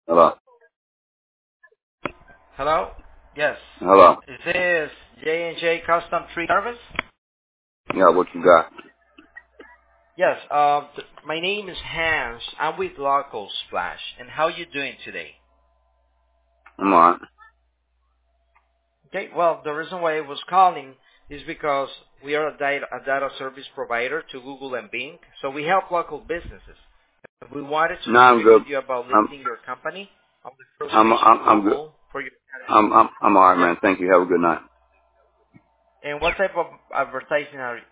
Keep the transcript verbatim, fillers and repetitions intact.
Hello. Hello? Yes. Hello. Is this J and J Custom Tree Service? Yeah, what you got? Yes. Uh, th- my name is Hans. I'm with Local Splash. And how you doing today? I'm alright. Okay. Well, the reason why I was calling is because we are a data, a data service provider to Google and Bing. So we help local businesses. We wanted to No, I'm speak good. with you about I'm listing your company on the first I'm page in I'm I'm good. Google for your. I'm I'm I'm alright, Yes. man. Thank you. Have a good night. And what type of advertising are